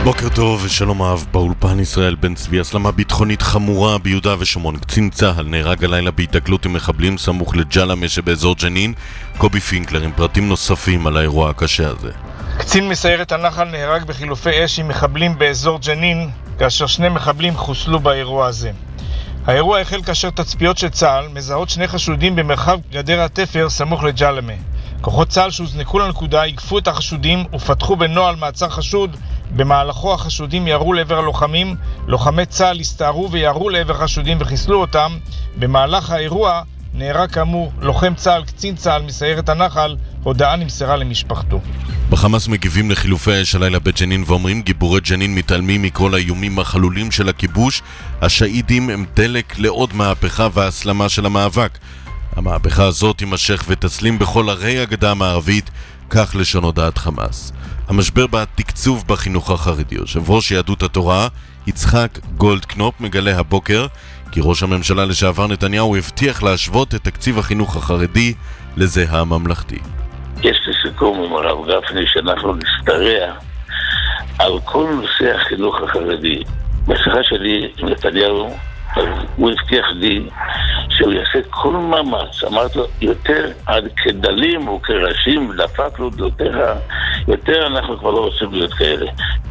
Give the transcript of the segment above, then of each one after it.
בוקר טוב ושלום אהב, באולפן ישראל בן צבי. הסלמה ביטחונית חמורה ביהודה ושומרון. קצין צהל נהרג הלילה בהתנגלות עם מחבלים סמוך לג'למה שבאזור ג'נין. קובי פינקלר עם פרטים נוספים על האירוע הקשה הזה. קצין מסיירת הנחל נהרג בחילופי אש עם מחבלים באזור ג'נין, כאשר 2 מחבלים חוסלו באירוע הזה. האירוע החל כאשר תצפיות של צהל מזהות 2 חשודים במרחב גדר התפר סמוך לג'למה. כוחות צהל שהוזנקו לנקודה עיקפו את החשודים ופתחו בנוהל מעצר חשוד. במהלכו החשודים ירו לעבר הלוחמים, לוחמי צהל הסתערו וירו לעבר חשודים וחיסלו אותם. במהלך האירוע נהרג כאמור לוחם צהל, קצין צהל מסיירת הנחל. הודעה נמסרה למשפחתו. בחמאס מגיבים לחילופי האש הלילה בג'נין ואומרים גיבורי ג'נין מתעלמים מכל האיומים החלולים של הכיבוש. השהידים הם דלק לעוד מהפכה והסלמה של המאבק. המהפכה הזאת תימשך ותסלים בכל ערי הגדה המערבית, כך לשון הודעת חמאס. המשבר בתקצוב בחינוך החרדי. יושב ראש יהדות התורה יצחק גולדקנופ מגלה הבוקר כי ראש הממשלה לשעבר נתניהו הבטיח להשוות את תקציב החינוך החרדי לזה הממלכתי. יש לי סיכום עם הרב גפני שאנחנו נשתרע על כל נושא החינוך החרדי. בשיחה שלי עם נתניהו הוא הבטיח לי שהוא יעשה כל מאמץ. אמרתי לו, יותר עד כדלים או כראשים דפקנו יותר אנחנו כבר לא רוצים להיות כאלה.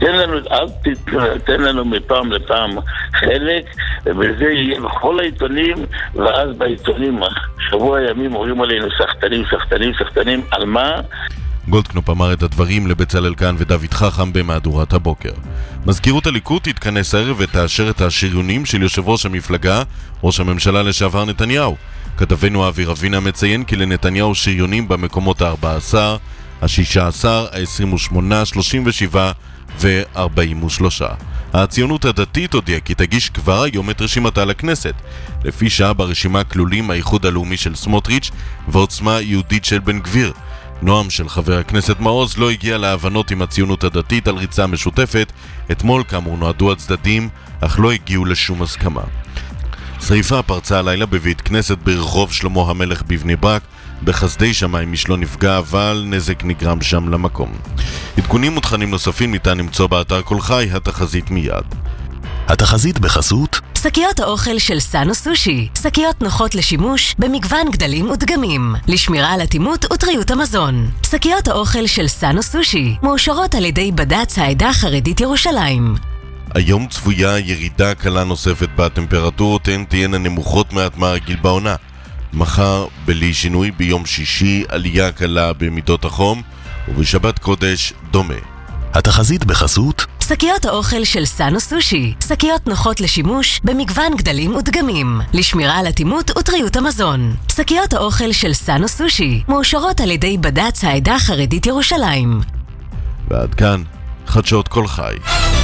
תן לנו מפעם לפעם חלק, וזה יהיה בכל העיתונים, ואז בעיתונים שבוע ימים אומרים עלינו סחטנים, על מה? גולדקנופ אמר את הדברים לבצלאל כאן ודוד חכם במהדורת הבוקר. מזכירות הליכוד תתכנס הערב ותאשר את השריונים של יושב ראש המפלגה, ראש הממשלה לשעבר נתניהו. כתבנו אבי רבינה מציין כי לנתניהו שריונים במקומות ה-14, ה-16, ה-28, 37 ו-43. הציונות הדתית הודיעה כי תגיש כבר היום את רשימתה לכנסת. לפי שעה ברשימה כלולים האיחוד הלאומי של סמוטריץ' ועוצמה יהודית של בן גביר. נועם של חבר הכנסת מעוז לא הגיע להבנות עם הציונות הדתית על ריצה משותפת. אתמול כאמור נועדו הצדדים, אך לא הגיעו לשום הסכמה. שריפה פרצה הלילה בבית כנסת ברחוב שלמה המלך בבני ברק. בחסדי שמיים איש לא נפגע, אבל נזק נגרם שם למקום. עדכונים ותכנים נוספים ניתן למצוא באתר כל חי, התחזית מיד. התחזית בחסות שקיות האוכל של סאנו סושי, שקיות נוחות לשימוש במגוון גדלים ודגמים, לשמירה על אטימות וטריות המזון. שקיות האוכל של סאנו סושי מאושרות על ידי בד"ץ העדה החרדית ירושלים. היום צפויה ירידה קלה נוספת בטמפרטורות, הן תהיינה נמוכות מעט מהרגיל בעונה. מחר בלי שינוי, ביום שישי עלייה קלה במידות החום, ובשבת קודש דומה. התחזית בחסות שקיות האוכל של סאנו סושי, שקיות נוחות לשימוש במגוון גדלים ודגמים, לשמירה על אטימות וטריות המזון. שקיות האוכל של סאנו סושי מאושרות על ידי בד"ץ העדה החרדית ירושלים. ועד כאן חדשות כל חי.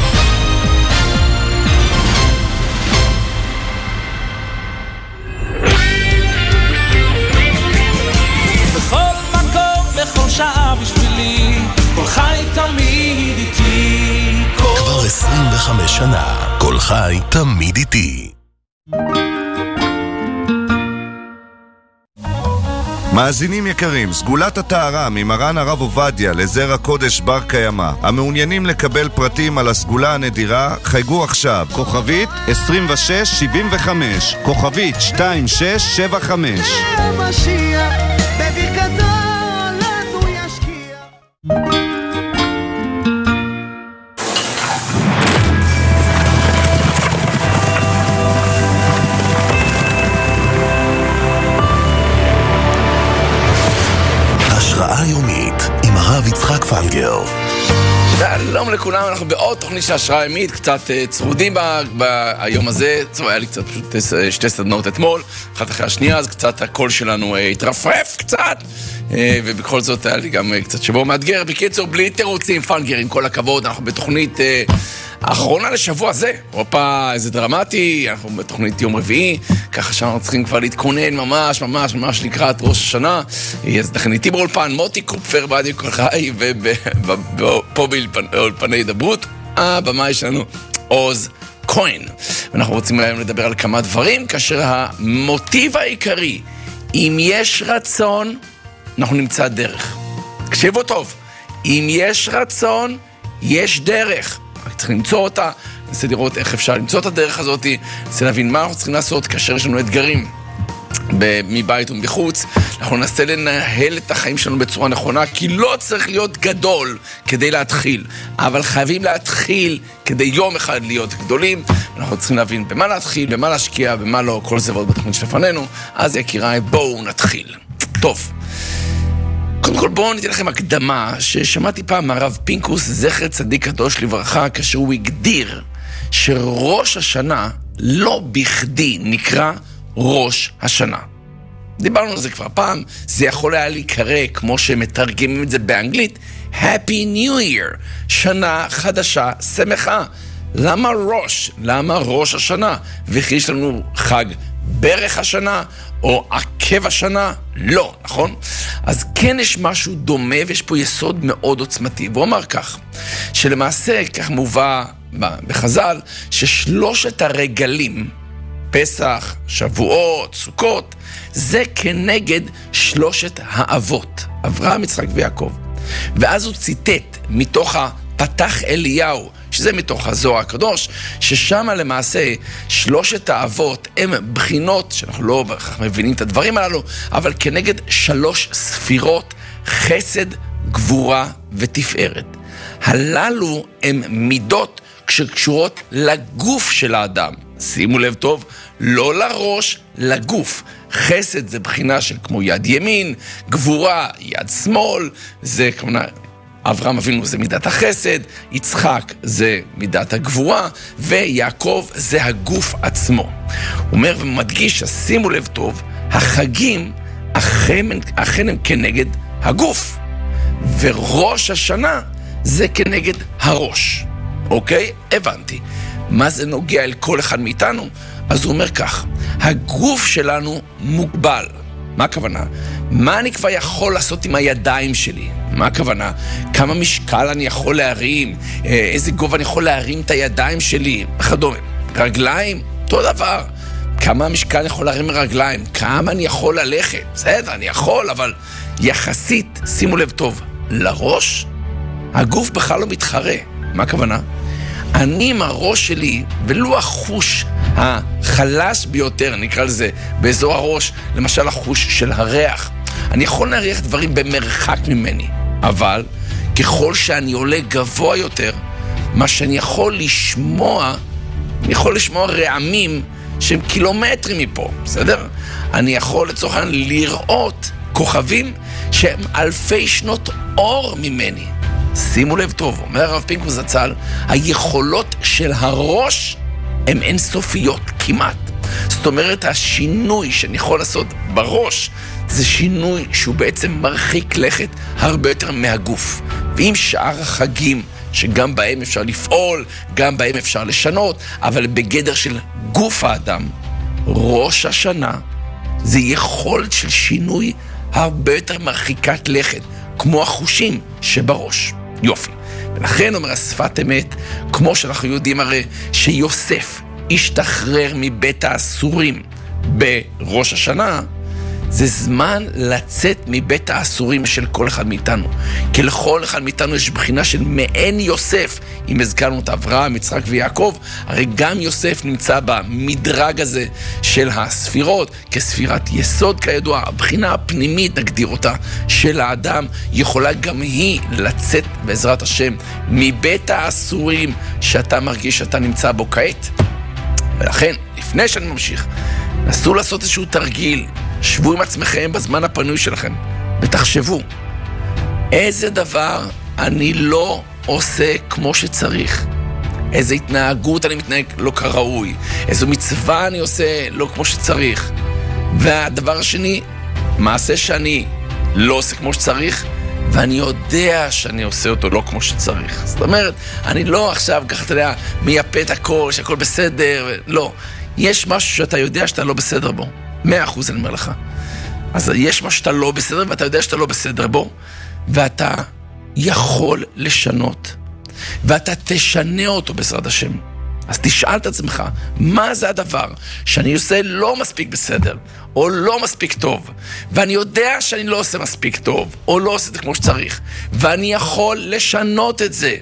בכל מקום, בכל שעה בשבילי, כל חי תמיד איתי. כבר 25 שנה, כל חי תמיד איתי. מאזינים יקרים, סגולת הטהרה ממרן הרב עובדיה לזרע קודש בר קיימא. המעוניינים לקבל פרטים על הסגולה הנדירה, חייגו עכשיו. כוכבית 2675, כוכבית 2675. משיח, בברכתו לנו ישקיע. השראה יומית עם הרב יצחק פנגר. שלום לכולם, אנחנו בעוד תוכנית של השראה יומית, קצת צרודים ביום הזה. היה לי קצת פשוט 2 סדנאות אתמול, אחת אחרי השנייה, אז קצת הקול שלנו התרפרף קצת, ובכל זאת היה לי גם קצת שבוע מאתגר. בקיצור, בלי תירוצים, פנגר, עם כל הכבוד, אנחנו בתוכנית האחרונה לשבוע זה. הופה, איזה דרמטי, אנחנו בתוכנית יום רביעי, ככה שאנחנו צריכים כבר להתכונן ממש לקראת ראש השנה. אז לכן איתי באולפן מוטי קופפר בעדי כל חי, ופה באולפני דברות, הבמה שלנו עוז כהן. ואנחנו רוצים היום לדבר על כמה דברים, כאשר המוטיב העיקרי, אם יש רצון, אנחנו נמצא דרך. תקשיבו טוב, אם יש רצון, יש דרך. רק צריך למצוא אותה, ננסה לראות איך אפשר למצוא את הדרך הזאת, ננסה להבין מה אנחנו צריכים לעשות כאשר יש לנו אתגרים מבית ומחוץ. אנחנו ננסה לנהל את החיים שלנו בצורה נכונה, כי לא צריך להיות גדול כדי להתחיל, אבל חייבים להתחיל כדי יום אחד להיות גדולים. אנחנו צריכים להבין במה להתחיל, במה להשקיע, במה לא, כל זה ועוד בתוכנית שלפנינו. אז יקיריי, בואו נתחיל. טוב, קודם כל בואו ניתן לכם הקדמה ששמעתי פעם מהרב פינקוס, זכר צדיק קדוש לברכה, כאשר הוא הגדיר שראש השנה לא בכדי נקרא ראש השנה. דיברנו על זה כבר פעם, זה יכול היה להיקרא, כמו שמתרגמים את זה באנגלית, Happy New Year, שנה חדשה, שמחה. למה ראש? למה ראש השנה? וכי יש לנו חג ברך השנה, או עקב השנה? לא, נכון? אז כן יש משהו דומה, ויש פה יסוד מאוד עוצמתי. והוא אמר כך, שלמעשה, כך מובא בחז"ל, ששלושת הרגלים, פסח, שבועות, סוכות, זה כנגד שלושת האבות, אברהם, יצחק ויעקב. ואז הוא ציטט מתוך הפתח אליהו, שזה מתוך הזוהר הקדוש, ששם למעשה שלושת האבות הם בחינות, שאנחנו לא מבינים את הדברים הללו, אבל כנגד 3 ספירות, חסד, גבורה ותפארת. הללו הם מידות שקשורות לגוף של האדם. שימו לב טוב, לא לראש, לגוף. חסד זה בחינה של כמו יד ימין, גבורה, יד שמאל, זה כמובן, אברהם אבינו זה מידת החסד, יצחק זה מידת הגבורה, ויעקב זה הגוף עצמו. הוא אומר ומדגיש, שימו לב טוב, החגים אכן הם כנגד הגוף, וראש השנה זה כנגד הראש. אוקיי? הבנתי. מה זה נוגע אל כל אחד מאיתנו? אז הוא אומר כך, הגוף שלנו מוגבל. מה הכוונה? מה אני כבר יכול לעשות עם הידיים שלי? מה הכוונה? כמה משקל אני יכול להרים? איזה גובה אני יכול להרים את הידיים שלי? וכדומה. רגליים? אותו דבר. כמה משקל אני יכול להרים מרגליים? כמה אני יכול ללכת? בסדר, אני יכול, אבל יחסית, שימו לב טוב, לראש, הגוף בכלל לא מתחרה. מה הכוונה? אני עם הראש שלי, ולו החוש החלש ביותר, נקרא לזה, באזור הראש, למשל החוש של הריח, אני יכול להריח דברים במרחק ממני, אבל ככל שאני עולה גבוה יותר, מה שאני יכול לשמוע, אני יכול לשמוע רעמים שהם קילומטרים מפה, בסדר? אני יכול לצורך העניין לראות כוכבים שהם אלפי שנות אור ממני. שימו לב טוב, אומר הרב פינקוס זצ"ל, היכולות של הראש הן אינסופיות כמעט. זאת אומרת, השינוי שאני יכול לעשות בראש, זה שינוי שהוא בעצם מרחיק לכת הרבה יותר מהגוף. ועם שאר החגים, שגם בהם אפשר לפעול, גם בהם אפשר לשנות, אבל בגדר של גוף האדם, ראש השנה, זה יכולת של שינוי הרבה יותר מרחיקת לכת, כמו החושים שבראש. יופי. ולכן אומר השפת אמת, כמו שאנחנו יודעים הרי שיוסף השתחרר מבית האסורים בראש השנה, זה זמן לצאת מבית האסורים של כל אחד מאיתנו. כי לכל אחד מאיתנו יש בחינה של מעין יוסף. אם הזכרנו את אברהם, יצחק ויעקב, הרי גם יוסף נמצא במדרג הזה של הספירות, כספירת יסוד כידוע. הבחינה הפנימית, נגדיר אותה, של האדם, יכולה גם היא לצאת בעזרת השם מבית האסורים שאתה מרגיש שאתה נמצא בו כעת. ולכן, לפני שאני ממשיך, נסו לעשות איזשהו תרגיל, שבו עם עצמכם בזמן הפנוי שלכם, ותחשבו, איזה דבר אני לא עושה כמו שצריך, איזה התנהגות אני מתנהג לא כראוי, איזו מצווה אני עושה לא כמו שצריך, והדבר השני, מעשה שאני לא עושה כמו שצריך, ואני יודע שאני עושה אותו לא כמו שצריך. זאת אומרת, אני לא עכשיו ככה, אתה יודע, מייפה את הכל, שהכל בסדר, לא. יש משהו שאתה יודע שאתה לא בסדר בו. 100% אני אומר לך. אז יש משהו שאתה לא בסדר, ואתה יודע שאתה לא בסדר בו, ואתה יכול לשנות, ואתה תשנה אותו בעזרת השם. אז תשאל את עצמך, מה זה הדבר שאני עושה לא מספיק בסדר, או לא מספיק טוב, ואני יודע שאני לא עושה מספיק טוב, או לא עושה את זה כמו שצריך, ואני יכול לשנות את זה,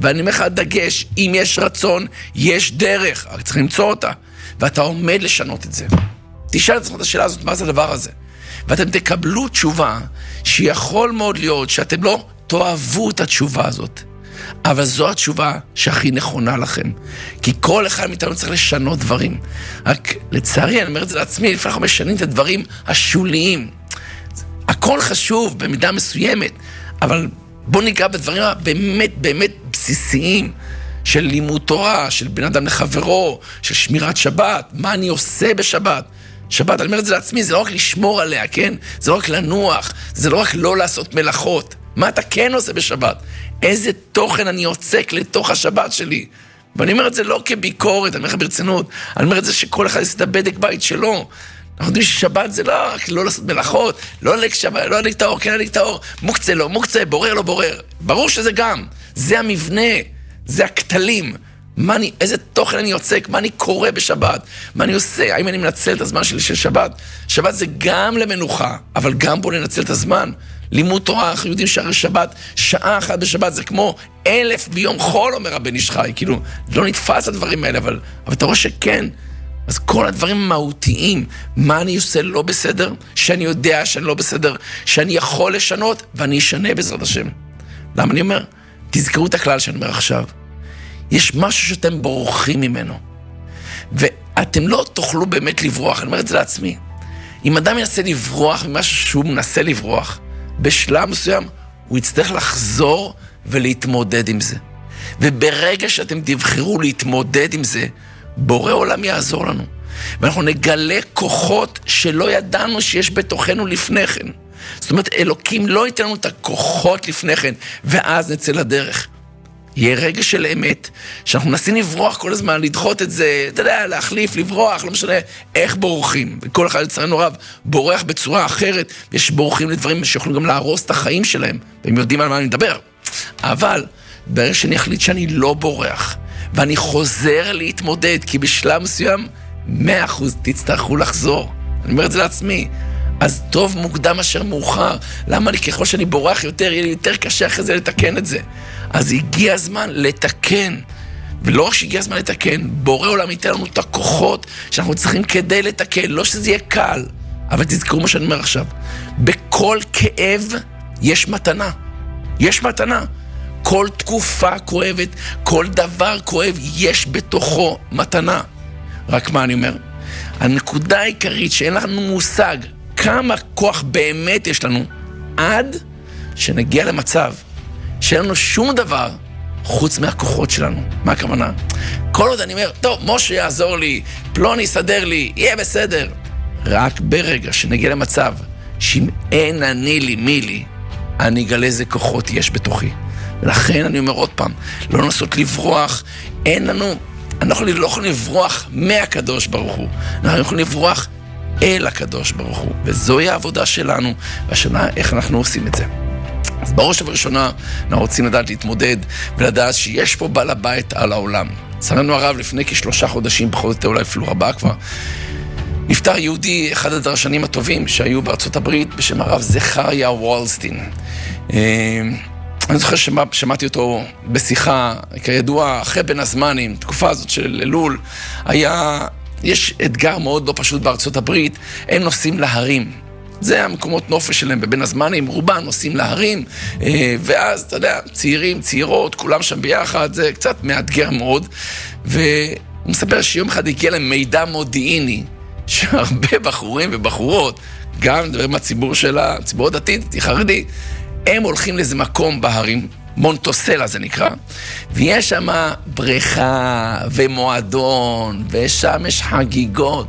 ואני אומר לך דגש, אם יש רצון, יש דרך, רק צריך למצוא אותה, ואתה עומד לשנות את זה. תשאל את עצמך את השאלה הזאת, מה זה הדבר הזה? ואתם תקבלו תשובה שיכול מאוד להיות שאתם לא תאהבו את התשובה הזאת, אבל זו התשובה שהכי נכונה לכם. כי כל אחד מאיתנו צריך לשנות דברים. רק לצערי, אני אומר את זה לעצמי, לפעמים אנחנו משנים את הדברים השוליים. הכל חשוב במידה מסוימת, אבל בוא ניגע בדברים באמת באמת בסיסיים, של לימוד תורה, של בן אדם לחברו, של שמירת שבת, מה אני עושה בשבת. שבת, אני אומר את זה לעצמי, זה לא רק לשמור עליה, כן? זה לא רק לנוח, זה לא רק לא לעשות מלאכות. מה אתה כן עושה בשבת? איזה תוכן אני יוצק לתוך השבת שלי? ואני אומר את זה לא כביקורת, אני אומר לך ברצינות, אני אומר את זה שכל אחד יעשה את הבדק בית שלו. אנחנו יודעים ששבת זה לא רק לא לעשות מלאכות, לא להדליק שבת, לא להדליק את האור, כן להדליק את האור, מוקצה לא, מוקצה, בורר לא בורר. ברור שזה גם, זה המבנה, זה הכתלים. איזה תוכן אני יוצק, מה אני קורא בשבת, מה אני עושה, האם אני מנצל את הזמן שלי של שבת. שבת זה גם למנוחה, אבל גם בוא ננצל את הזמן. לימוד תורה, אנחנו יודעים שהרי שבת, שעה אחת בשבת זה כמו 1000 ביום חול, אומר הבן איש חי, כאילו, לא נתפס הדברים האלה, אבל אתה רואה שכן. אז כל הדברים מהותיים, מה אני עושה לא בסדר, שאני יודע שאני לא בסדר, שאני יכול לשנות, ואני אשנה בעזרת השם. למה אני אומר? תזכרו את הכלל שאני אומר עכשיו. יש משהו שאתם בורחים ממנו, ואתם לא תוכלו באמת לברוח. אני אומר את זה לעצמי. אם אדם ינסה לברוח ממשהו שהוא מנסה לברוח, בשלב מסוים הוא יצטרך לחזור ולהתמודד עם זה. וברגע שאתם תבחרו להתמודד עם זה, בורא עולם יעזור לנו. ואנחנו נגלה כוחות שלא ידענו שיש בתוכנו לפני כן. זאת אומרת, אלוקים לא ייתן לנו את הכוחות לפני כן, ואז נצא לדרך. יהיה רגע של אמת, שאנחנו מנסים לברוח כל הזמן, לדחות את זה, אתה יודע, להחליף, לברוח, לא משנה איך בורחים. וכל אחד לצערנו רב בורח בצורה אחרת, יש בורחים לדברים שיכולים גם להרוס את החיים שלהם, והם יודעים על מה אני מדבר. אבל ברגע שאני אחליט שאני לא בורח, ואני חוזר להתמודד, כי בשלב מסוים 100% תצטרכו לחזור. אני אומר את זה לעצמי. אז טוב מוקדם אשר מאוחר. למה לי ככל שאני בורח יותר, יהיה לי יותר קשה אחרי זה לתקן את זה. אז הגיע הזמן לתקן. ולא רק שהגיע הזמן לתקן, בורא עולם ייתן לנו את הכוחות שאנחנו צריכים כדי לתקן. לא שזה יהיה קל, אבל תזכרו מה שאני אומר עכשיו. בכל כאב יש מתנה. יש מתנה. כל תקופה כואבת, כל דבר כואב, יש בתוכו מתנה. רק מה אני אומר? הנקודה העיקרית שאין לנו מושג כמה כוח באמת יש לנו, עד שנגיע למצב שאין לנו שום דבר חוץ מהכוחות שלנו. מה הכוונה? כל עוד אני אומר, טוב, משה יעזור לי, פלוני יסדר לי, יהיה בסדר. רק ברגע שנגיע למצב שאם אין אני לי מי לי, אני אגלה איזה כוחות יש בתוכי. ולכן אני אומר עוד פעם, לא לנסות לברוח, אנחנו לא יכולים לברוח מהקדוש ברוך הוא, אנחנו יכולים לברוח אל הקדוש ברוך הוא, וזוהי העבודה שלנו, והשנה איך אנחנו עושים את זה. אז בראש ובראשונה אנחנו רוצים לדעת להתמודד, ולדעת שיש פה בעל הבית על העולם. צרנו הרב לפני כ3 חודשים, פחות או יותר אולי אפילו רבה כבר, נפטר יהודי, אחד הדרשנים הטובים שהיו בארצות הברית, בשם הרב זכריה וולסטין. אני זוכר ששמעתי אותו בשיחה, כידוע, אחרי בין הזמנים, תקופה הזאת של אלול, יש אתגר מאוד לא פשוט בארצות הברית, הם נוסעים להרים. זה המקומות נופש שלהם בבין הזמנים, רובם נוסעים להרים, ואז, אתה יודע, צעירים, צעירות, כולם שם ביחד, זה קצת מאתגר מאוד, והוא מספר שיום אחד הגיע להם מידע מודיעיני, שהרבה בחורים ובחורות, גם מהציבור של הציבור הדתית, חרדי, הם הולכים לאיזה מקום בהרים, מונטוסלה זה נקרא, ויש שם בריכה ומועדון, ושם יש חגיגות,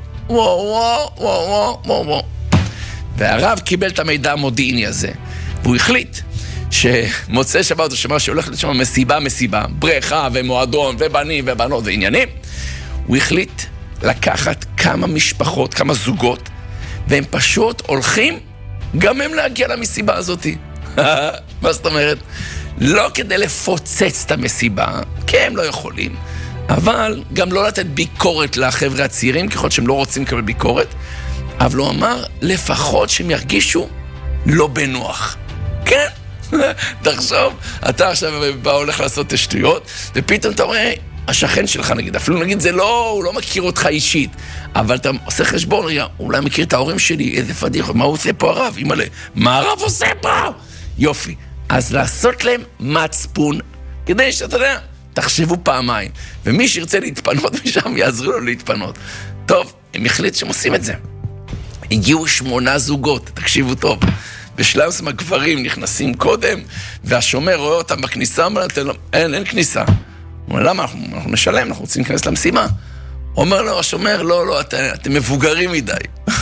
וואו. והרב קיבל את המידע המודיעיני הזה, והוא החליט שמוצא שבת הוא שמע שהולך לשם מסיבה, בריכה ומועדון ובנים ובנות ועניינים, הוא החליט לקחת כמה משפחות, כמה זוגות, והם פשוט הולכים גם הם להגיע למסיבה הזאת. מה זאת אומרת? לא כדי לפוצץ את המסיבה, כי הם לא יכולים, אבל גם לא לתת ביקורת לחבר'ה הצעירים, ככל שהם לא רוצים לקבל ביקורת, אבל הוא אמר, לפחות שהם ירגישו לא בנוח. כן, תחשוב, אתה עכשיו בא הולך לעשות שטויות, ופתאום אתה רואה, השכן שלך נגיד, אפילו נגיד זה לא, הוא לא מכיר אותך אישית, אבל אתה עושה חשבון, רגע, אולי מכיר את ההורים שלי, איזה פדיחה, מה הוא עושה פה הרב? אימא'לה, מה הרב עושה פה? יופי. אז לעשות להם מצפון, כדי שאתה יודע, תחשבו פעמיים, ומי שירצה להתפנות משם, יעזרו לו להתפנות. טוב, הם החליט שהם עושים את זה. הגיעו 8 זוגות, תקשיבו טוב. בשלב מסוים הגברים נכנסים קודם, והשומר רואה אותם בכניסה, אומר לו, אין כניסה. הוא אומר, למה? אנחנו נשלם, אנחנו רוצים להיכנס למשימה. אומר לו השומר, לא, אתם מבוגרים מדי.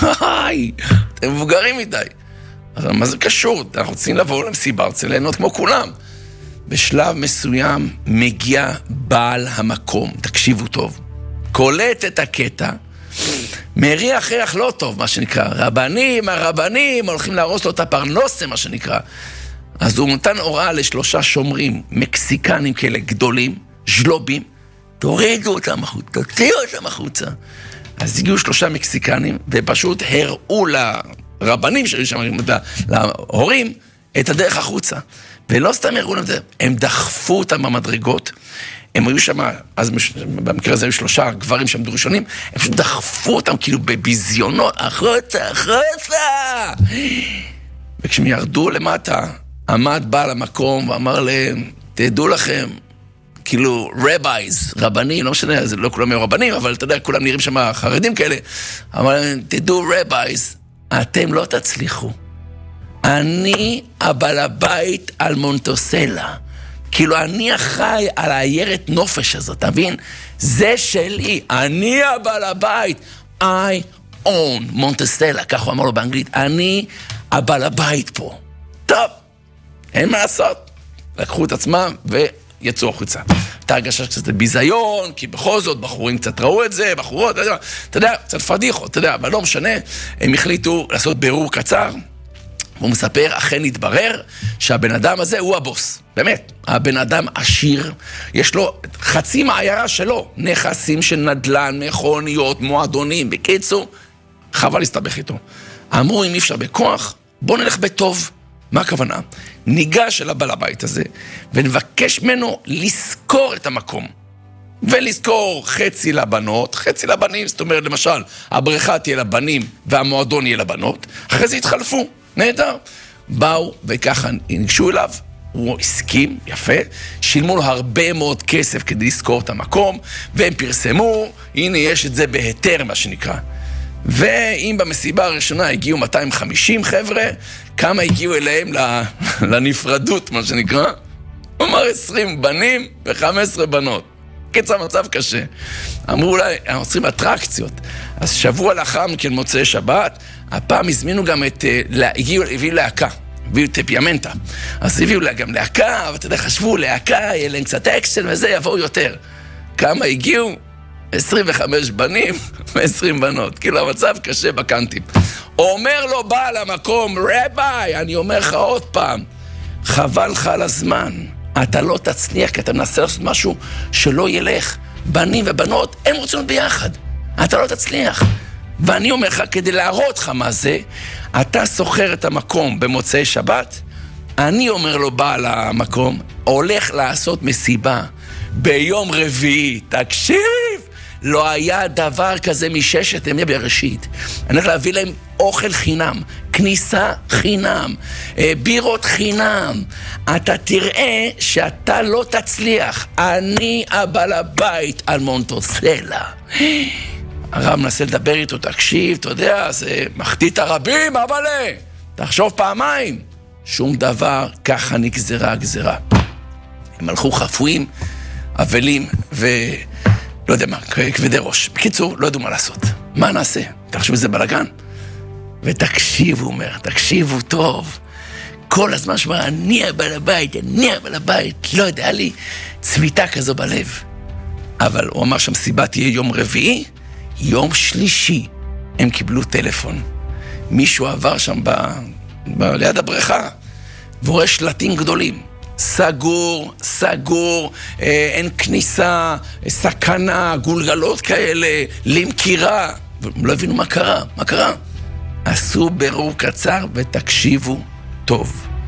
אתם מבוגרים מדי. אז מה זה קשור? אנחנו רוצים לבוא למסיבה, רוצים ליהנות כמו כולם. בשלב מסוים מגיע בעל המקום, תקשיבו טוב, קולט את הקטע, מריח ריח לא טוב, מה שנקרא, הרבנים הולכים להרוס לו את הפרנסה, מה שנקרא. אז הוא נתן הוראה ל3 שומרים מקסיקנים כאלה גדולים, ז'לובים, תורידו אותם החוצה, תוציאו אותם החוצה. אז הגיעו 3 מקסיקנים, ופשוט הראו לרבנים שהיו שם, להורים, את הדרך החוצה. ולא סתם הראו להם את זה, הם דחפו אותם במדרגות, הם היו שם, אז במקרה הזה היו 3 גברים שעמדו ראשונים, הם פשוט דחפו אותם כאילו בביזיונות, החוצה! וכשהם ירדו למטה, עמד בעל המקום ואמר להם, תדעו לכם, כאילו רבייז, רבנים, לא משנה, לא כולם היו רבנים, אבל אתה יודע, כולם נראים שם חרדים כאלה, אמר להם, תדעו רבייז, אתם לא תצליחו. אני הבעל הבית על מונטוסלה. כאילו אני אחראי על העיירת נופש הזאת, אתה מבין? זה שלי, אני הבעל הבית. I own מונטוסלה, כך הוא אמר לו באנגלית. אני הבעל הבית פה. טוב, אין מה לעשות. לקחו את עצמם ויצאו החוצה. הייתה הרגשה קצת ביזיון, כי בכל זאת בחורים קצת ראו את זה, בחורות, אתה יודע, קצת פדיחות, אתה יודע, אבל לא משנה. הם החליטו לעשות בירור קצר. הוא מספר, אכן התברר שהבן אדם הזה הוא הבוס. באמת, הבן אדם עשיר, יש לו חצי מהעיירה שלו, נכסים של נדל"ן, מכוניות, מועדונים, בקיצור, חבל להסתבך איתו. אמרו, אם אי אפשר בכוח, בוא נלך בטוב. מה הכוונה? ניגש אל הבעל הבית הזה, ונבקש ממנו לזכור את המקום. ולזכור חצי לבנות, חצי לבנים, זאת אומרת, למשל, הבריכה תהיה לבנים והמועדון יהיה לבנות, אחרי זה התחלפו. נהדר. באו וככה ניגשו אליו, הוא הסכים, יפה, שילמו לו הרבה מאוד כסף כדי לזכור את המקום, והם פרסמו, הנה יש את זה בהיתר מה שנקרא. ואם במסיבה הראשונה הגיעו 250 חבר'ה, כמה הגיעו אליהם לנפרדות מה שנקרא? הוא אמר 20 בנים ו15 בנות. קיצר מצב קשה. אמרו אולי, אנחנו צריכים אטרקציות. אז שבוע לאחר מכן מוצאי שבת, הפעם הזמינו גם הביאו להקה, הביאו את פיאמנטה. אז הביאו גם להקה, אבל אתה יודע, חשבו, להקה, יהיה להם קצת אקשן וזה, יבואו יותר. כמה הגיעו? 25 בנים ו20 בנות. כאילו המצב קשה בקנטים. אומר לו בעל המקום, רבי, אני אומר לך עוד פעם, חבל לך על הזמן. אתה לא תצליח, כי אתה מנסה לעשות משהו שלא ילך. בנים ובנות, הם רוצים להיות ביחד. אתה לא תצליח. ואני אומר לך, כדי להראות לך מה זה, אתה סוחר את המקום במוצאי שבת, אני אומר לו בעל המקום, הולך לעשות מסיבה ביום רביעי, תקשיב, לא היה דבר כזה מששת ימי בראשית. אני הולך להביא להם אוכל חינם, כניסה חינם, בירות חינם. אתה תראה שאתה לא תצליח. אני הבעל הבית על מונטוסלה. הרב מנסה לדבר איתו, תקשיב, אתה יודע, זה מחטיא את הרבים, אבל תחשוב פעמיים. שום דבר, ככה נגזרה הגזרה. הם הלכו חפויים, אבלים לא יודע מה, כבדי ראש. בקיצור, לא ידעו מה לעשות. מה נעשה? תחשבו שזה בלגן. ותקשיבו, הוא אומר, תקשיבו טוב. כל הזמן שאומר, אני הבעל הבית, אני הבעל הבית. לא יודע, היה לי צביטה כזו בלב. אבל הוא אמר שהמסיבה תהיה יום רביעי, יום שלישי הם קיבלו טלפון. מישהו עבר שם ליד הבריכה, והוא רואה שלטים גדולים. סגור, סגור, אין כניסה, סכנה, גולגלות כאלה, למכירה. לא הבינו מה קרה, מה קרה? עשו בירור קצר ותקשיבו טוב.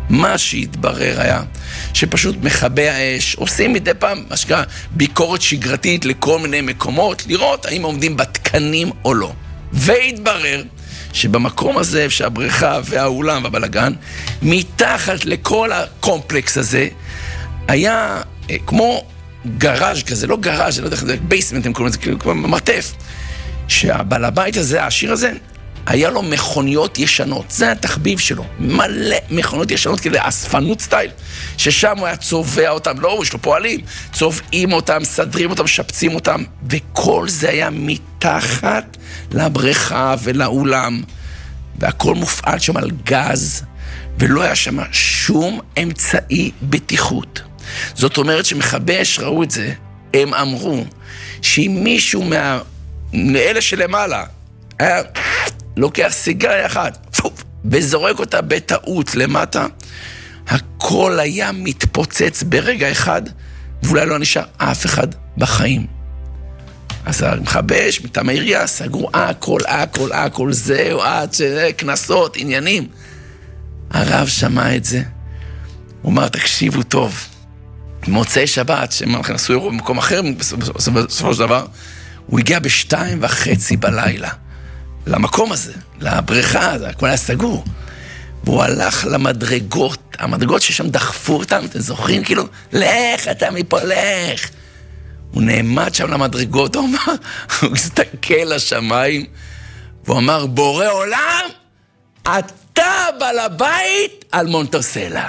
מה שהתברר היה שפשוט מכבי האש עושים מדי פעם מה שקרה ביקורת שגרתית לכל מיני מקומות, לראות האם עומדים בתקנים או לא. והתברר שבמקום הזה, שהבריכה והאולם והבלגן, מתחת לכל הקומפלקס הזה, היה כמו גראז' כזה, לא גראז', לא יודע איך זה, בייסמנט, הם קוראים לזה, כאילו כמו מרתף, שהבעל הבית הזה, העשיר הזה, היה לו מכוניות ישנות, זה התחביב שלו, מלא מכוניות ישנות כאלה, אספנות סטייל, ששם הוא היה צובע אותם, לא, יש לו פועלים, צובעים אותם, סדרים אותם, שפצים אותם, וכל זה היה מתחת לבריכה ולאולם, והכל מופעל שם על גז, ולא היה שם שום אמצעי בטיחות. זאת אומרת שמכבי אש ראו את זה, הם אמרו שאם מישהו מאלה שלמעלה היה לוקח סיגריה אחת וזורק אותה בטעות למטה, הכל היה מתפוצץ ברגע אחד, ואולי לא נשאר אף אחד בחיים. אז המכבי אש מטעם העירייה סגרו הכל, זהו, עד כנסות, עניינים. הרב שמע את זה, הוא אמר, תקשיבו טוב, מוצאי שבת, שהם עשו אירוע במקום אחר, בסופו של דבר, הוא הגיע 2:30 בלילה, למקום הזה, לבריכה, זה הכל היה סגור, והוא הלך למדרגות, המדרגות ששם דחפו אותם, אתם זוכרים? כאילו, לך, אתה מפה, לך. הוא נעמד שם למדרגות, הוא אמר, הוא הסתכל לשמיים, והוא אמר, בורא עולם, אתה בעל הבית על מונטרסלה.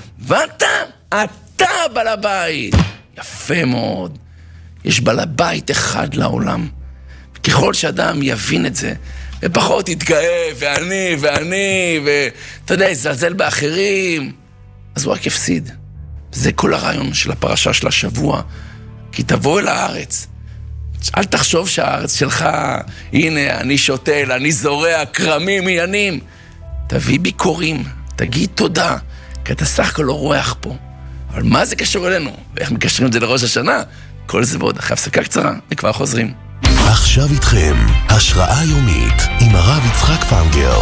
אתה בעל הבית. יפה מאוד. יש בעל הבית אחד לעולם. ככל שאדם יבין את זה, ופחות יתגאה, ואני, ואתה יודע, יזלזל באחרים, אז הוא רק יפסיד. זה כל הרעיון של הפרשה של השבוע. כי תבוא אל הארץ. אל תחשוב שהארץ שלך, הנה, אני שותל, אני זורע, קרמים, עניינים. תביא ביקורים, תגיד תודה, כי אתה סך הכל לא רואח פה. אבל מה זה קשור אלינו? ואיך מקשרים את זה לראש השנה? כל זה ועוד אחרי הפסקה קצרה, וכבר חוזרים. עכשיו איתכם, השראה יומית עם הרב יצחק פנגר.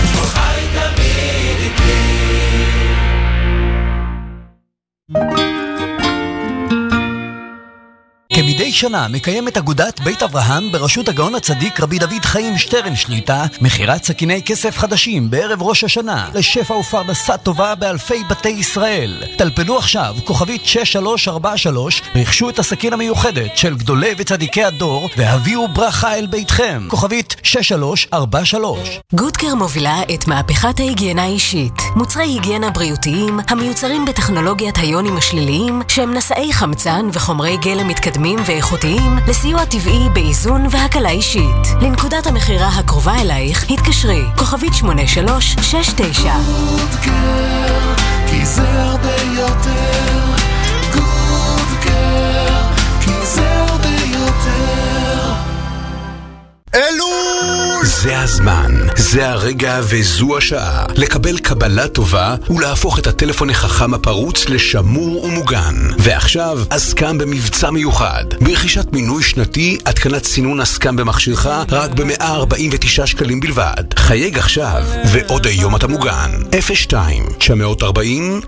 כמדי שנה מקיימת אגודת בית אברהם בראשות הגאון הצדיק רבי דוד חיים שטרן שליטה מחירת סכיני כסף חדשים בערב ראש השנה לשפע ופרנסה טובה באלפי בתי ישראל. טלפנו עכשיו כוכבית 6343, רכשו את הסכין המיוחדת של גדולי וצדיקי הדור והביאו ברכה אל ביתכם. כוכבית 6343. גודקר מובילה את מהפכת ההיגיינה האישית. מוצרי היגיינה בריאותיים המיוצרים בטכנולוגיית היונים השליליים שהם נשאי חמצן וחומרי גלם מתקדמים ואיכותיים לסיוע טבעי באיזון והקלה אישית. לנקודת המחירה הקרובה אלייך התקשרי כוכבית 8369. גודקר, כי זה הרבה יותר. גודקר, כי זה הרבה יותר. אלול! זה הזמן, זה הרגע וזו השעה לקבל קבלה טובה ולהפוך את הטלפון החכם הפרוץ לשמור ומוגן. ועכשיו אסקם במבצע מיוחד. ברכישת מינוי שנתי, התקנת סינון אסקם במכשירך רק ב-149 שקלים בלבד. חייג עכשיו ועוד היום אתה מוגן. 02-940-4050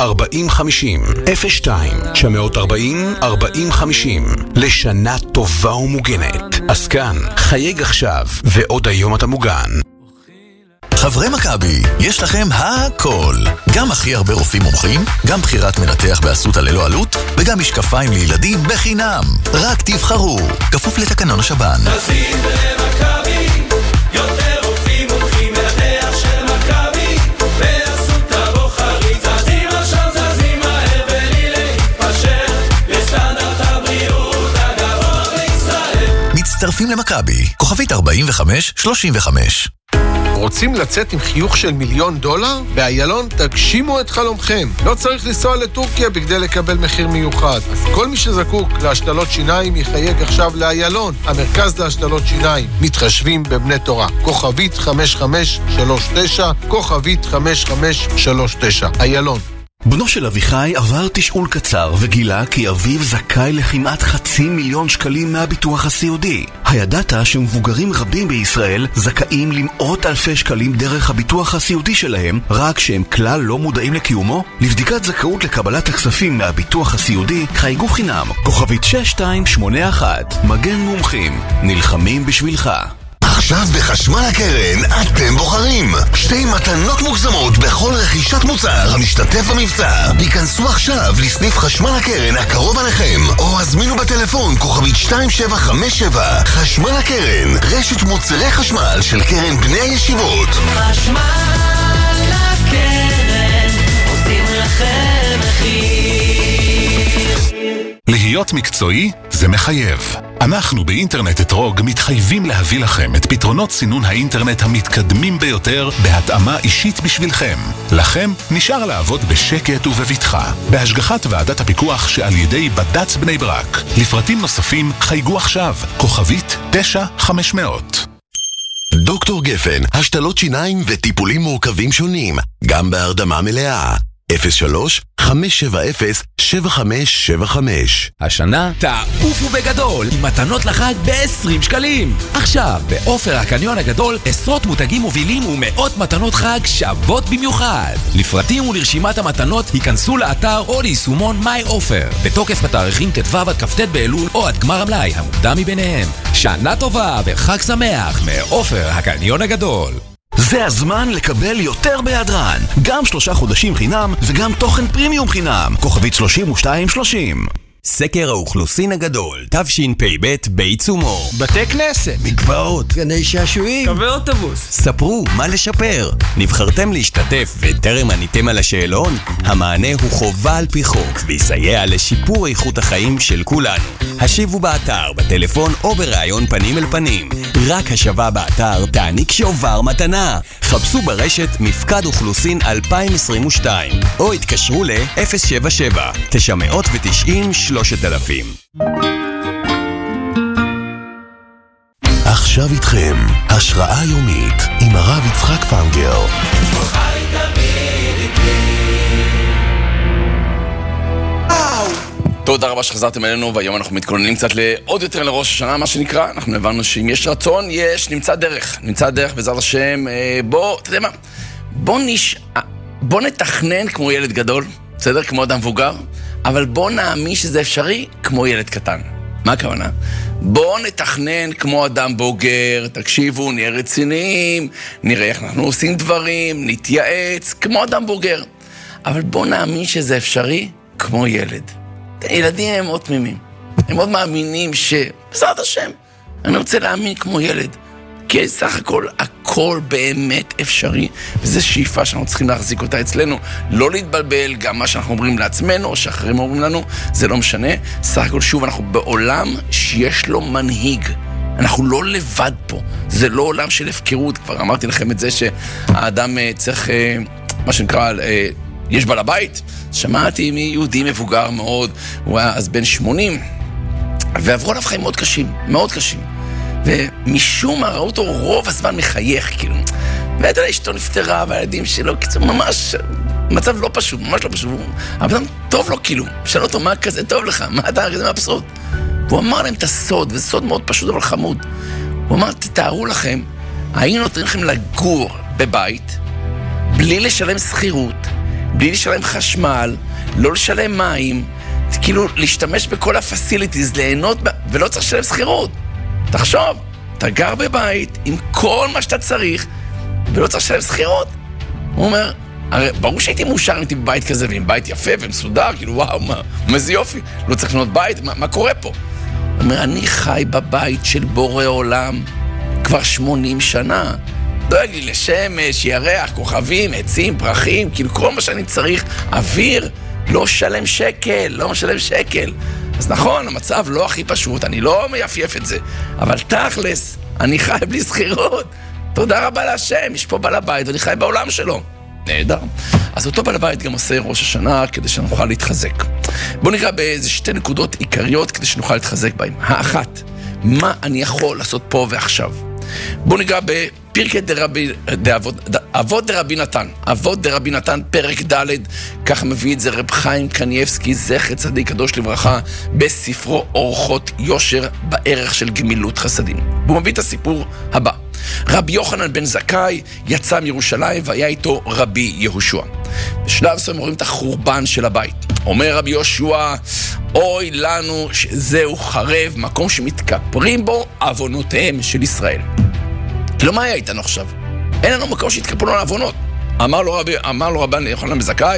02-940-4050 לשנה טובה ומוגנת. אסקן, חייג עכשיו ועוד היום אתה מוגן. חברי מכבי, יש לכם הכל. גם הכי הרבה רופאים מומחים, גם בחירת מנתח באסותא ללא עלות, וגם משקפיים לילדים בחינם. רק תבחרו, כפוף לתקנון השב"ן. תזין במכבי, יותר רופאים מומחים, מנתח של מכבי, באסותא בוחרים. תזין עכשיו, תזין מהר בלי להתפשר, לסטנדרט הבריאות הגבוה בישראל. מצטרפים למכבי, כוכבית 4535. רוצים לצאת עם חיוך של $1,000,000? באיילון תגשימו את חלומכם. לא צריך לנסוע לטורקיה בכדי לקבל מחיר מיוחד. אז כל מי שזקוק להשתלות שיניים יחייג עכשיו לאיילון, המרכז להשתלות שיניים. מתחשבים בבני תורה. כוכבית 5539, כוכבית 5539. איילון. בנו של אביחי עבר תשאול קצר וגילה כי אביו זכאי לכמעט 500,000 שקלים מהביטוח הסיעודי. הידעת שמבוגרים רבים בישראל זכאים למאות אלפי שקלים דרך הביטוח הסיעודי שלהם, רק שהם כלל לא מודעים לקיומו? לבדיקת זכאות לקבלת הכספים מהביטוח הסיעודי חייגו חינם, כוכבית 6281. מגן מומחים, נלחמים בשבילך. עכשיו בחשמל הקרן אתם בוחרים 2 מתנות מוגזמות בכל רכישת מוצר המשתתף במבצע. היכנסו עכשיו לסניף חשמל הקרן הקרוב עליכם או הזמינו בטלפון כוכבית 2757. חשמל הקרן, רשת מוצרי חשמל של קרן בני הישיבות. חשמל הקרן, עושים לכם מחיר. להיות מקצועי זה מחייב. אנחנו באינטרנט אתרוג מתחייבים להביא לכם את פתרונות סינון האינטרנט המתקדמים ביותר בהתאמה אישית בשבילכם. לכם נשאר לעבוד בשקט ובבטחה, בהשגחת ועדת הפיקוח שעל ידי בד"ץ בני ברק. לפרטים נוספים חייגו עכשיו, כוכבית 9500. דוקטור גפן, השתלות שיניים וטיפולים מורכבים שונים, גם בהרדמה מלאה. 03-570-7575. השנה תעופו בגדול עם מתנות לחג ב-20 שקלים. עכשיו באופר הקניון הגדול עשרות מותגים מובילים ומאות מתנות חג שוות במיוחד. לפרטים ולרשימת המתנות היכנסו לאתר או ליישומון מיי אופר בתוקף בתאריכים ט"ו עד כ"ט באלול או עד גמר המלאי המוקדם מביניהם. שנה טובה וחג שמח מאופר הקניון הגדול. זה הזמן לקבל יותר בהדרן, גם 3 חודשים חינם וגם תוכן פרימיום חינם, כוכבית 3230. סקר האוכלוסין הגדול, תשפ"ב בעיצומו. בתי כנסת, מקוואות, גני שעשועים, קווי אוטובוס. ספרו מה לשפר. נבחרתם להשתתף וטרם עניתם על השאלון? המענה הוא חובה על פי חוק ויסייע לשיפור איכות החיים של כולנו. השיבו באתר, בטלפון או בראיון פנים אל פנים. רק השבה באתר תעניק שובר מתנה. חפשו ברשת מפקד אוכלוסין 2022 או התקשרו ל-077 990 3000. עכשיו איתכם, השראה יומית עם הרב יצחק פנגר. תודה רבה שחזרתם אלינו, והיום אנחנו מתכוננים קצת לעוד יותר לראש השנה, מה שנקרא. אנחנו הבנו שאם יש רצון, נמצא דרך בעזרת השם. אתה יודע מה? בוא נתכנן כמו ילד גדול, בסדר? כמו אדם מבוגר, אבל בוא נאמין שזה אפשרי כמו ילד קטן. מה הכוונה? בוא נתכנן כמו אדם בוגר, תקשיבו, נהיה רציניים, נראה איך אנחנו עושים דברים, נתייעץ, כמו אדם בוגר. אבל בוא נאמין שזה אפשרי כמו ילד. ילדים הם מאוד תמימים. הם מאוד מאמינים שבעזרת השם, אני רוצה להאמין כמו ילד. כי סך הכל באמת אפשרי, וזו שאיפה שאנחנו צריכים להחזיק אותה אצלנו. לא להתבלבל, גם מה שאנחנו אומרים לעצמנו, או שאחרים אומרים לנו, זה לא משנה. סך הכל שוב, אנחנו בעולם שיש לו מנהיג. אנחנו לא לבד פה. זה לא עולם של הפקרות. כבר אמרתי לכם את זה שהאדם צריך, מה שנקרא, יש בעל הבית. שמעתי מיהודי מבוגר מאוד, הוא היה אז בן 80, ועברו עליו חיים מאוד קשים, מאוד קשים. ומשום מה ראו אותו רוב הזמן מחייך, כאילו. ואתה יודע, אשתו נפטרה, והילדים שלו, ממש, מצב לא פשוט, ממש לא פשוט. אבל טוב לו, כאילו. שאל אותו, מה כזה טוב לך? מה אתה כזה מבסוט? והוא אמר להם את הסוד, וזה סוד מאוד פשוט, אבל חמוד. הוא אמר, תתארו לכם, היינו נותנים לכם לגור בבית, בלי לשלם שכירות, בלי לשלם חשמל, לא לשלם מים, כאילו להשתמש בכל הפסיליטיז, ליהנות, ולא צריך לשלם שכירות. תחשוב, אתה גר בבית עם כל מה שאתה צריך, ולא צריך לשלם שכירות. הוא אומר, הרי ברור שהייתי מאושר אם הייתי בבית כזה, ועם בית יפה ומסודר, כאילו וואו, מה זה יופי, לא צריך לקנות בית, מה קורה פה? הוא אומר, אני חי בבית של בורא עולם כבר 80 שנה. דואג לי לשמש, ירח, כוכבים, עצים, פרחים, כאילו כל מה שאני צריך, אוויר, לא שלם שקל. אז נכון, המצב לא הכי פשוט, אני לא מייפייף את זה, אבל תכלס, אני חי בלי שכירות. תודה רבה להשם, יש פה בעל הבית ואני חי בעולם שלו. נהדר. אז אותו בעל הבית גם עושה ראש השנה כדי שנוכל להתחזק. בואו נקרא באיזה 2 נקודות עיקריות כדי שנוכל להתחזק בהם. האחת, מה אני יכול לעשות פה ועכשיו? בואו נקרא פרקי אבות דרבי נתן, אבות דרבי נתן, פרק ד', כך מביא את זה רב חיים קניאבסקי, זכר צדיק קדוש לברכה, בספרו אורחות יושר בערך של גמילות חסדים. והוא מביא את הסיפור הבא. רבי יוחנן בן זכאי יצא מירושלים והיה איתו רבי יהושע. בשלב מסוים רואים את החורבן של הבית. אומר רבי יהושע, אוי לנו שזהו חרב, מקום שמתכפרים בו עוונותיהם של ישראל. כאילו מה היה איתנו עכשיו? אין לנו מקום שהתכפרו על עוונות. אמר לו רבי יוחנן בן זכאי,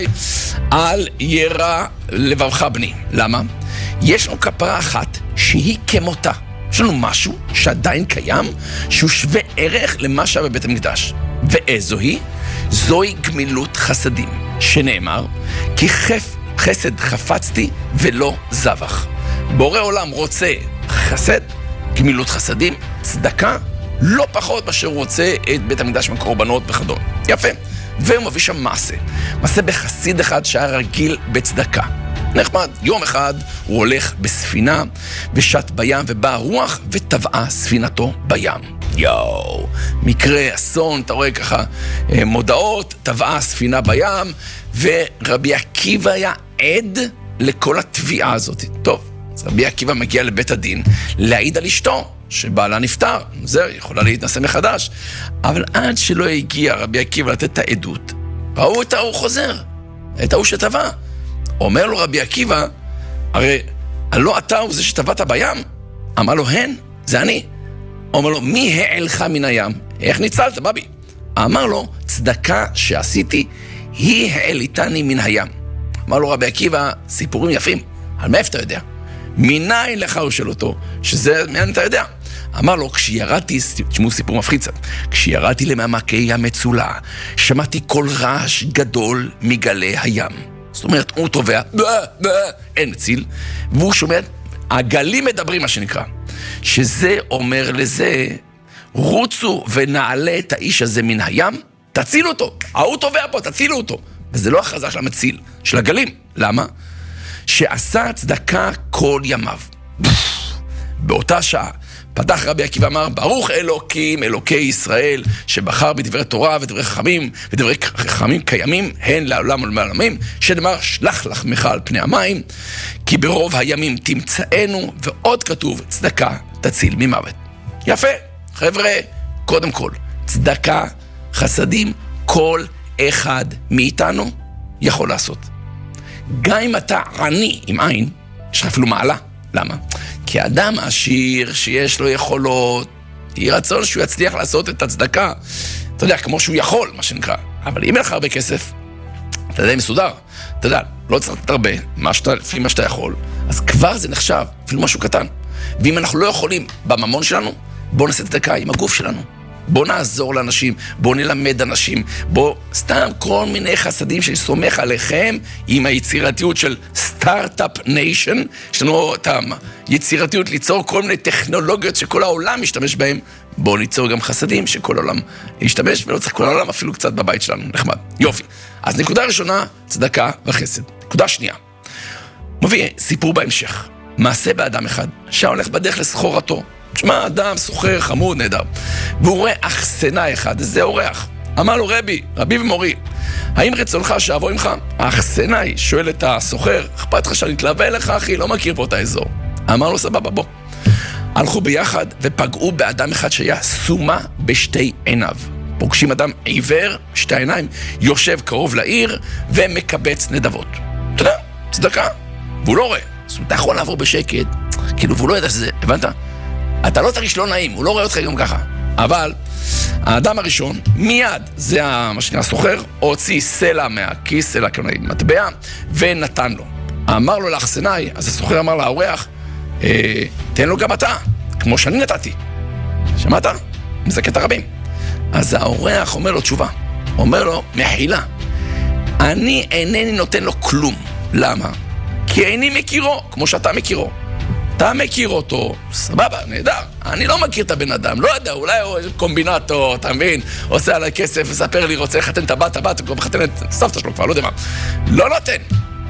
אל ירא לבבך בני. למה? יש לנו כפרה אחת שהיא כמותה. יש לנו משהו שעדיין קיים, שהוא שווה ערך למה שהיה בבית המקדש. ואיזו היא? זוהי גמילות חסדים, שנאמר, כי חסד חפצתי ולא זבח. בורא עולם רוצה חסד, גמילות חסדים, צדקה, לא פחות מאשר הוא רוצה את בית המקדש מקורבנות וכדומה. יפה. והוא מביא שם מעשה בחסיד אחד שהיה רגיל בצדקה. נחמד, יום אחד הוא הולך בספינה ושט בים ובאה רוח וטבעה ספינתו בים. יואו, מקרה אסון, אתה רואה ככה מודעות, טבעה ספינה בים, ורבי עקיבא היה עד לכל התביעה הזאת. טוב, אז רבי עקיבא מגיע לבית הדין להעיד על אשתו שבעלה נפטר, זה יכולה להתנסה מחדש, אבל עד שלא הגיע רבי עקיבא לתת את העדות, ראו את ההוא חוזר, את ההוא שטבע. אומר לו רבי עקיבא, הרי לא אתה הוא זה שטבעת בים? אמר לו, הן, זה אני. אומר לו, מי העלך מן הים? איך ניצלת, בבי? אמר לו, צדקה שעשיתי, היא העליתני מן הים. אמר לו רבי עקיבא, סיפורים יפים, על מאיפה אתה יודע? מניין לך הוא של אותו, שזה, מעניין אתה יודע? אמר לו, כשירדתי, תשמעו סיפור מפחיד קצת, כשירדתי למעמקי המצולה, שמעתי קול רעש גדול מגלי הים. זאת אומרת, הוא טובע, אין מציל, והוא שומע, הגלים מדברים מה שנקרא, שזה אומר לזה, רוצו ונעלה את האיש הזה מן הים, תצילו אותו, הוא טובע פה, תצילו אותו. וזה לא הכרזה של המציל, של הגלים. למה? שעשה צדקה כל ימיו. באותה שעה, פתח רבי עקיבא אמר, ברוך אלוקים, אלוקי ישראל, שבחר בדברי תורה ודברי חכמים, ודברי חכמים קיימים, הן לעולם ולעולמים, שנאמר, שלח לחמך על פני המים, כי ברוב הימים תמצאנו, ועוד כתוב, צדקה תציל ממוות. יפה, חבר'ה, קודם כל, צדקה, חסדים, כל אחד מאיתנו יכול לעשות. גם אם אתה עני עם עין, יש לך אפילו מעלה. למה? כי אדם עשיר שיש לו יכולות, יהיה רצון שהוא יצליח לעשות את הצדקה, אתה יודע, כמו שהוא יכול, מה שנקרא. אבל אם אין לך הרבה כסף, אתה יודע, מסודר, אתה יודע, לא צריך לתת הרבה, לפי מה שאתה יכול, אז כבר זה נחשב, אפילו משהו קטן. ואם אנחנו לא יכולים בממון שלנו, בואו נעשה צדקה עם הגוף שלנו. בואו נעזור לאנשים, בואו נלמד אנשים, בואו סתם כל מיני חסדים שאני סומך עליכם עם היצירתיות של סטארט-אפ ניישן, יש לנו את היצירתיות ליצור כל מיני טכנולוגיות שכל העולם משתמש בהן, בואו ניצור גם חסדים שכל העולם ישתמש, ולא צריך כל העולם אפילו קצת בבית שלנו, נחמד. יופי. אז נקודה ראשונה, צדקה וחסד. נקודה שנייה. מביא סיפור בהמשך. מעשה באדם אחד שהולך בדרך לסחורתו. תשמע, אדם סוחר, חמוד, נהדר. והוא רואה אכסנה אחד, זה אורח. אמר לו, רבי ומורי, האם רצונך שאבוא עמך? האכסנאי שואל את הסוחר, אכפת לך שאני אתלווה לך, אחי? לא מכיר פה את האזור. אמר לו, סבבה, בוא. הלכו ביחד ופגעו באדם אחד שהיה סומה בשתי עיניו. פוגשים אדם עיוור, שתי עיניים, יושב קרוב לעיר ומקבץ נדבות. אתה יודע, צדקה. והוא לא רואה. זאת אומרת, אתה יכול לעבור בשקט, כאילו, והוא לא ידע שזה, הבנת? אתה לא תרגיש לא נעים, הוא לא רואה אותך גם ככה. אבל האדם הראשון, מיד, זה מה שנקרא סוחר, הוציא סלע מהכיס, סלע כאילו מטבע, ונתן לו. אמר לו לאכסנאי, אז הסוחר אמר לאורח, תן לו גם אתה, כמו שאני נתתי. שמעת? מזכת הרבים. אז האורח אומר לו תשובה, אומר לו, מחילה, אני אינני נותן לו כלום. למה? כי איני מכירו, כמו שאתה מכירו. אתה מכיר אותו, סבבה, נהדר. אני לא מכיר את הבן אדם, לא יודע, אולי הוא קומבינטור, אתה מבין? עושה עליי כסף, וספר לי, רוצה לחתן את הבת, הוא מחתן את סבתא שלו כבר, לא יודע מה. לא נותן.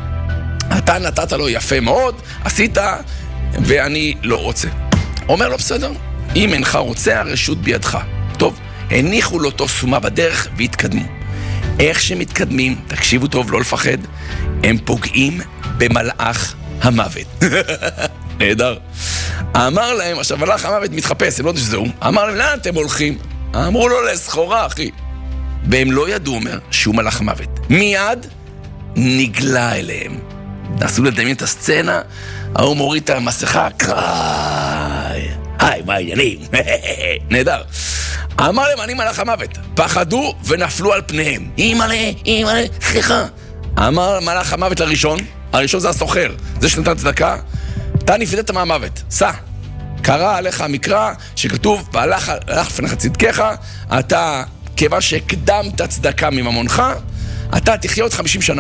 אתה נתת לו יפה מאוד, עשית, ואני לא רוצה. אומר לו, בסדר, אם אינך רוצה, הרשות בידך. טוב, הניחו לו אותו סומה בדרך והתקדמו. איך שמתקדמים, תקשיבו טוב, לא לפחד, הם פוגעים במלאך המוות. נהדר. אמר להם, עכשיו מלאך המוות מתחפש, הם לא יודעים שזהו, אמר להם, לאן אתם הולכים? אמרו לו, לסחורה, אחי. והם לא ידעו, אומר, שהוא מלאך המוות. מיד נגלה אליהם. נסו לדמיין את הסצנה, ההוא מוריד את המסכה, קראי, היי, מה העניינים? נהדר. אמר להם, אני מלאך המוות. פחדו ונפלו על פניהם. אימא'לה, סליחה. אמר מלאך המוות לראשון, הראשון זה הסוחר, זה שנתן צדקה, אתה נפדית מהמוות, סע. קרא עליך המקרא שכתוב, והלך לפניך צדקך, אתה, כיוון שהקדמת צדקה מממונך, אתה תחיה עוד 50 שנה.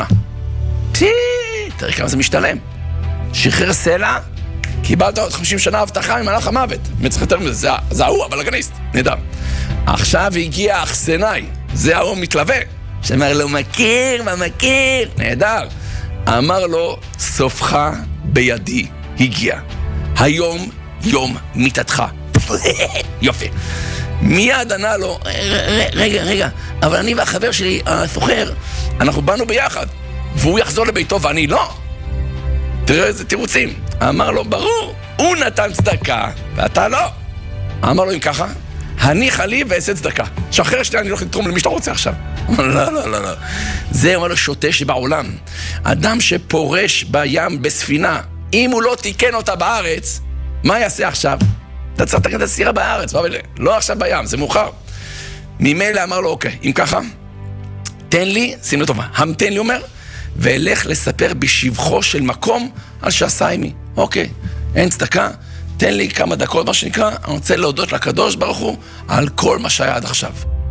תראה כמה זה משתלם. שחרר סלע, קיבלת עוד 50 שנה הבטחה ממלאך המוות. מצריך יותר מזה, זה ההוא, הבלגניסט, נדע. עכשיו הגיע אכסנאי, זה ההוא מתלווה, שאמר לו, מכיר, נהדר. אמר לו, סופך בידי הגיע. היום יום מיתתך. יופי. מיד ענה לו, רגע, אבל אני והחבר שלי, הסוחר, אנחנו באנו ביחד, והוא יחזור לביתו ואני לא. תראה איזה תירוצים. אמר לו, ברור, הוא נתן צדקה, ואתה לא. אמר לו, אם ככה, הניחה לי ועשה צדקה. שחרר שלי, אני לא יכול לתרום למי שאתה רוצה עכשיו. לא. זה אומר לו שוטה שבעולם. אדם שפורש בים בספינה, אם הוא לא תיקן אותה בארץ, מה יעשה עכשיו? אתה צריך לתקן את הסירה בארץ, לא עכשיו בים, זה מאוחר. ממילא אמר לו, אוקיי, אם ככה, תן לי, שים לו טובה, המתן לי אומר, ואלך לספר בשבחו של מקום על שעשה עימי. אוקיי, אין צדקה, תן לי כמה דקות, מה שנקרא, אני רוצה להודות לקדוש ברוך הוא על כל מה שהיה עד עכשיו.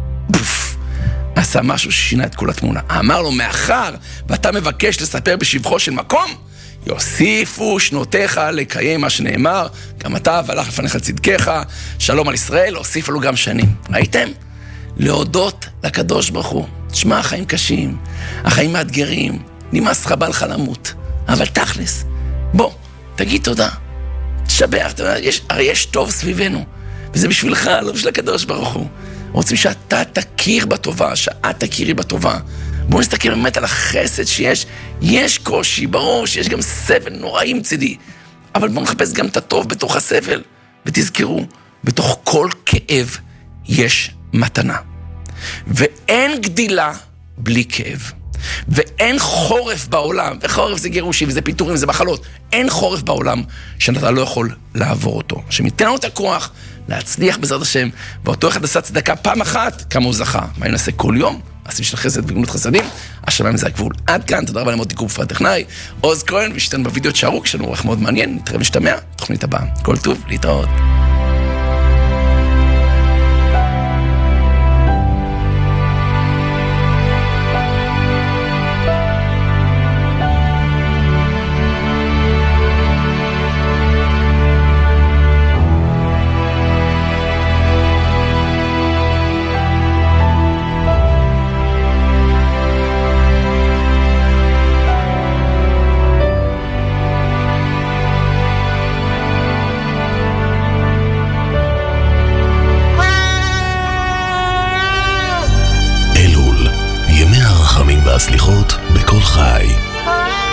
עשה משהו ששינה את כל התמונה. אמר לו, מאחר ואתה מבקש לספר בשבחו של מקום, יוסיפו שנותיך לקיים מה שנאמר, גם אתה והלך לפניך צדקך, שלום על ישראל, הוסיפו לו גם שנים. ראיתם? להודות לקדוש ברוך הוא. תשמע, החיים קשים, החיים מאתגרים, נמאס לך בא לך למות, אבל תכלס, בוא, תגיד תודה, תשבח, הרי יש טוב סביבנו, וזה בשבילך, לא בשביל הקדוש ברוך הוא. רוצים שאתה תכיר בטובה, שאת תכירי בטובה. בואו נסתכל באמת על החסד שיש, יש קושי, ברור שיש גם סבל נוראי מצידי, אבל בואו נחפש גם את הטוב בתוך הסבל, ותזכרו, בתוך כל כאב יש מתנה. ואין גדילה בלי כאב. ואין חורף בעולם, וחורף זה גירושים, וזה פיתורים, זה מחלות, אין חורף בעולם שאתה לא יכול לעבור אותו. שמיתן לנו את הכוח להצליח בעזרת השם, ואותו אחד עשה צדקה פעם אחת, כמה הוא זכה. מה נעשה כל יום? עשים של חסד וגמילות חסדים, השמיים זה הגבול. עד כאן, תודה רבה למות תיקור בפרט טכנאי, עוז כהן, ושתן בווידאו תשארו, כשנו עורך מאוד מעניין, נתראה ונשתמע, תוכנית הבאה. כל טוב, להתראות. הסליחות בכל חי.